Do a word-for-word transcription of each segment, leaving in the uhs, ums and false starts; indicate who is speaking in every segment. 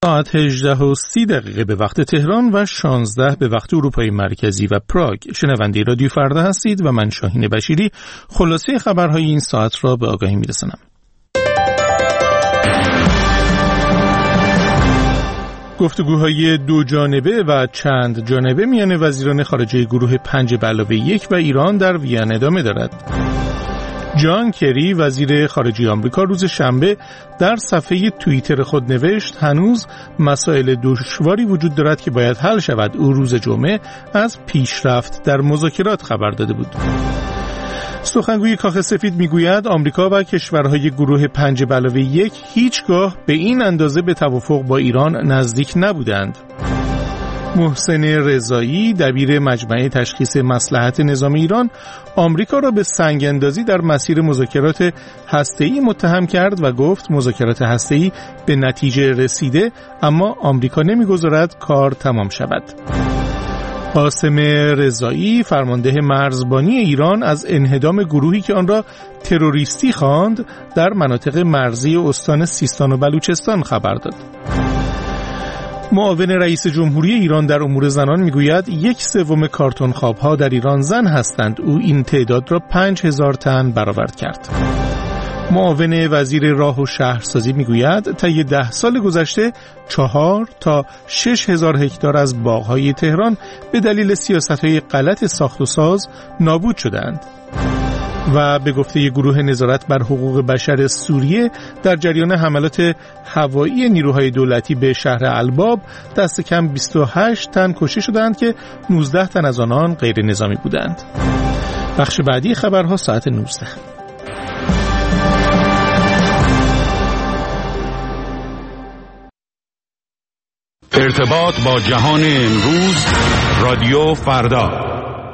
Speaker 1: ساعت هجده و سی دقیقه به وقت تهران و شانزده به وقت اروپای مرکزی و پراگ. شنونده رادیو فردا هستید و من شاهین بشیری خلاصه خبرهای این ساعت را به آگاهی میرسانم. گفتگوهای دو جانبه و چند جانبه میان وزیران خارجه گروه پنج به علاوه یک و ایران در وین ادامه دارد. جان کری وزیر خارجه آمریکا روز شنبه در صفحه توییتر خود نوشت هنوز مسائل دشواری وجود دارد که باید حل شود. او روز جمعه از پیشرفت در مذاکرات خبر داده بود. سخنگوی کاخ سفید میگوید آمریکا و کشورهای گروه پنج به علاوه یک هیچگاه به این اندازه به توافق با ایران نزدیک نبودند. محسن رضایی دبیر مجمع تشخیص مصلحت نظام ایران آمریکا را به سنگ اندازی در مسیر مذاکرات هسته‌ای متهم کرد و گفت مذاکرات هسته‌ای به نتیجه رسیده اما آمریکا نمیگذارد کار تمام شود. قاسم رضایی فرمانده مرزبانی ایران از انهدام گروهی که آن را تروریستی خواند در مناطق مرزی استان سیستان و بلوچستان خبر داد. معاون رئیس جمهوری ایران در امور زنان میگوید یک سوم کارتون خواب‌ها در ایران زن هستند. او این تعداد را پنج هزار تن برآورد کرد. معاون وزیر راه و شهرسازی میگوید طی ده سال گذشته چهار تا شش هزار هکتار از باغ‌های تهران به دلیل سیاست‌های غلط ساخت و ساز نابود شدند. و به گفته گروه نظارت بر حقوق بشر سوریه در جریان حملات هوایی نیروهای دولتی به شهر الباب دست کم بیست و هشت تن کشته شدند که نوزده تن از آنان غیر نظامی بودند. بخش بعدی خبرها ساعت نوزده.
Speaker 2: ارتباط با جهان امروز، رادیو فردا.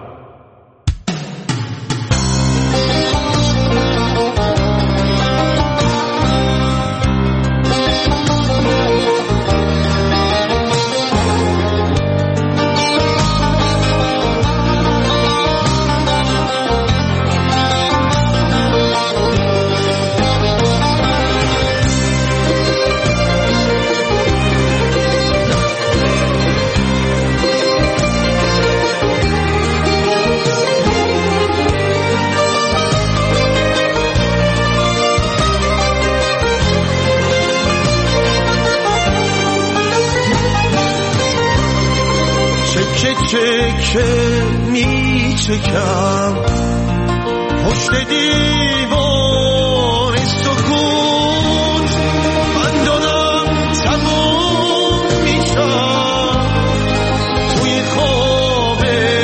Speaker 3: چکه می چکم پشت دیوار سکوت من دارم تموم میشم توی خواب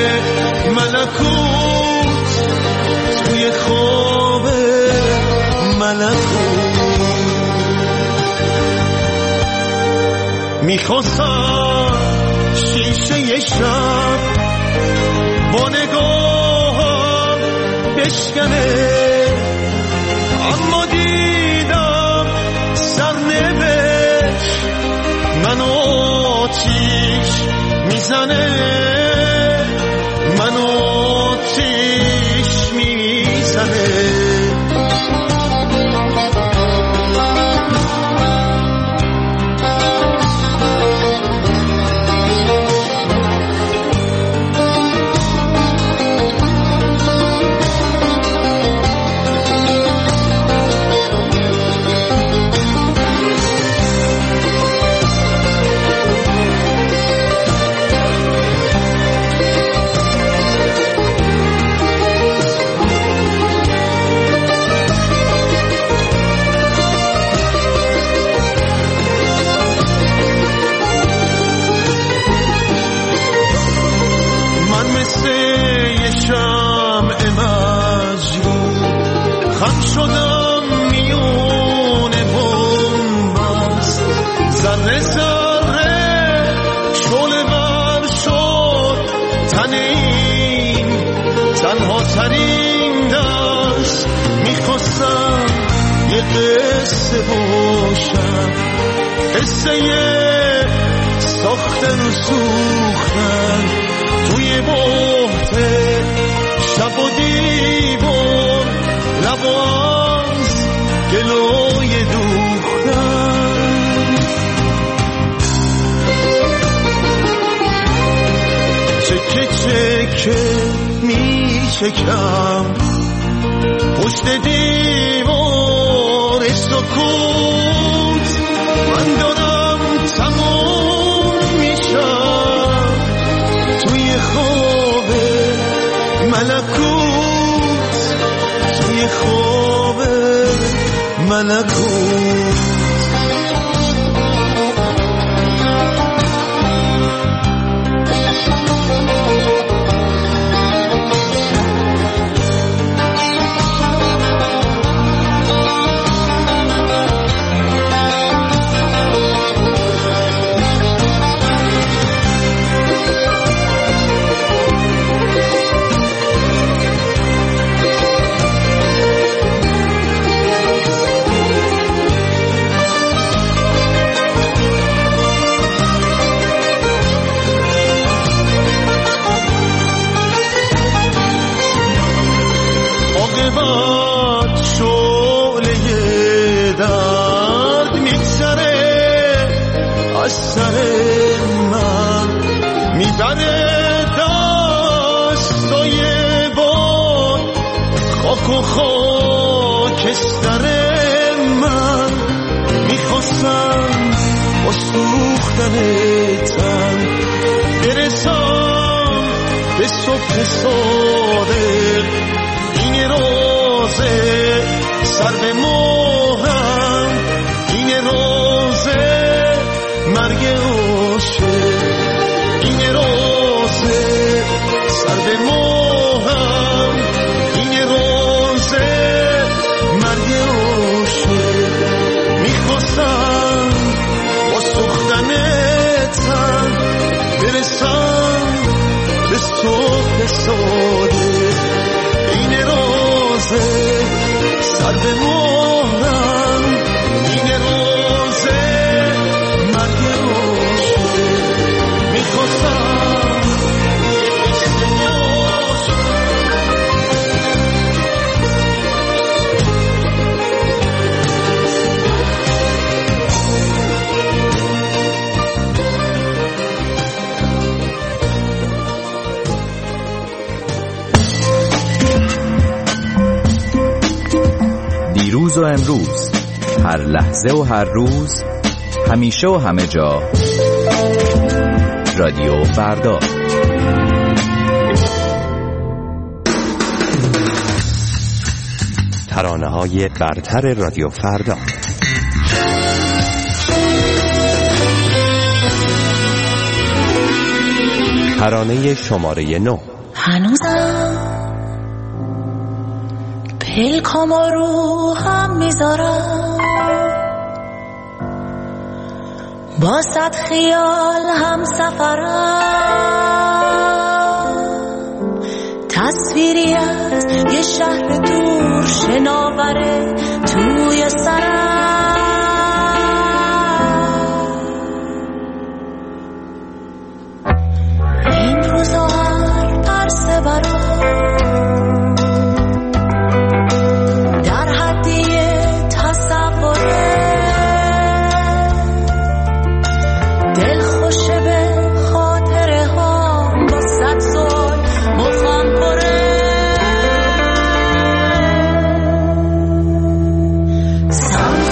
Speaker 3: ملکوت توی خواب ملکوت میخواستم شیشه شب با نگاهم بشکنه اما دیدم سرنوشت منو آتیش میزنه منو آتیش میزنه. خم شدم میونه بومبست ذره ذره شعله ور شد تن این تنها ترین دست. میخواستم یه قصه باشم قصه ساختن و سوختن توی بحت شب و دیوار لباز گلوی دوختن. که می چکم پشت دیوار سکوت، من دارم تموم میشم توی خواب ملکوت، توی خواب ملکوت. خاک و خاکستر من، میخواستم با سوختن تن برسم به صبح صادق. این روزه سر به ماهم، این روزه مرگ عاشق، این روزه سر به ماهم، این روزه مرگ عاشق. میخواستم با سوختن تن برسم به صبح صادق. این روزه سر به مهرم، این روزه مرگ عاشق. میخواستم
Speaker 4: دیروز و امروز، هر لحظه و هر روز، همیشه و همه جا، رادیو فردا. ترانه‌های برتر رادیو فردا. ترانه شماره نو.
Speaker 5: هنوزم پلکامو رو هم میذارم، با صد خیال هم سفرم، تصویری از یه شهر دور شناوره توی سرم. این روزا هر عرصه برام Some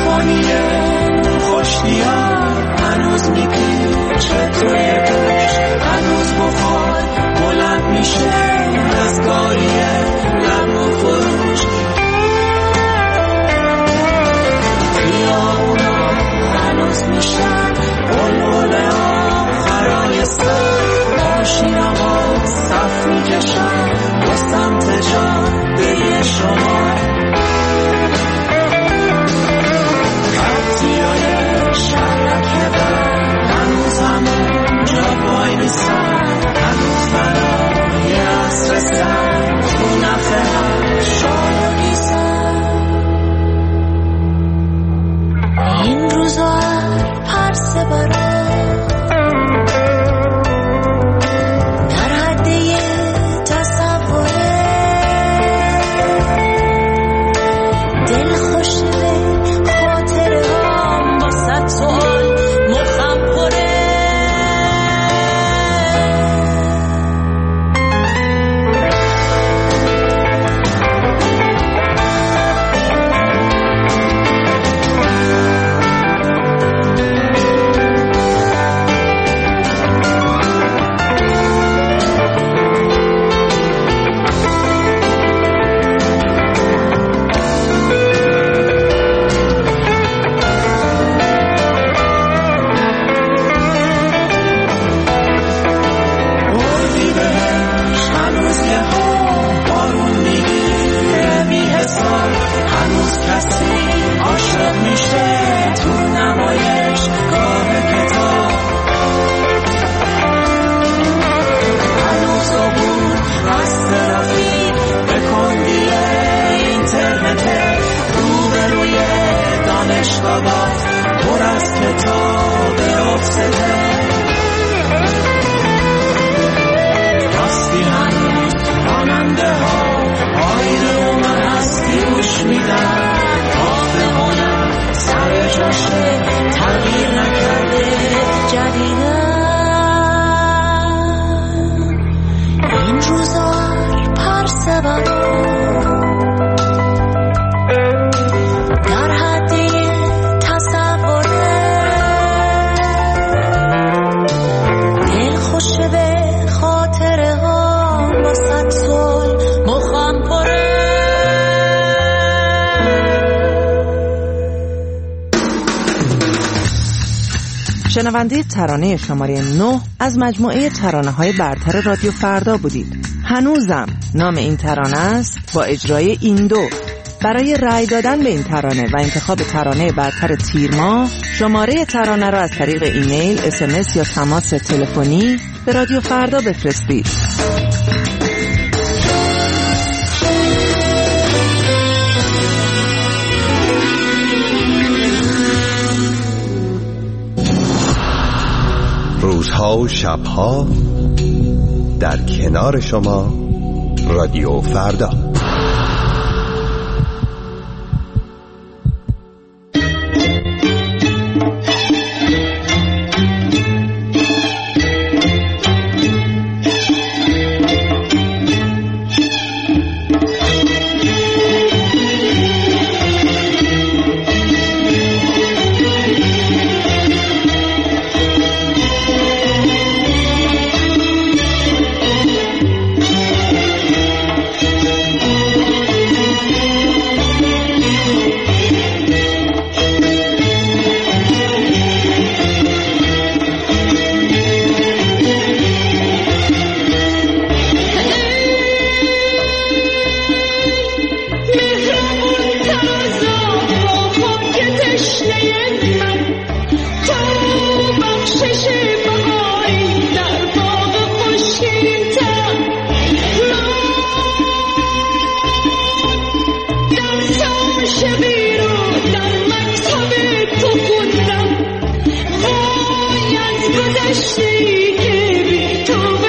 Speaker 6: شنونده ترانه شماره نه از مجموعه ترانه‌های برتر رادیو فردا بودید. هنوزم نام این ترانه است با اجرای این دو. برای رأی دادن به این ترانه و انتخاب ترانه برتر تیر ماه، شماره ترانه را از طریق ایمیل، اس ام اس یا تماس تلفنی به رادیو فردا بفرستید.
Speaker 7: روزها و شبها در کنار شما رادیو فردا.
Speaker 5: She gave it to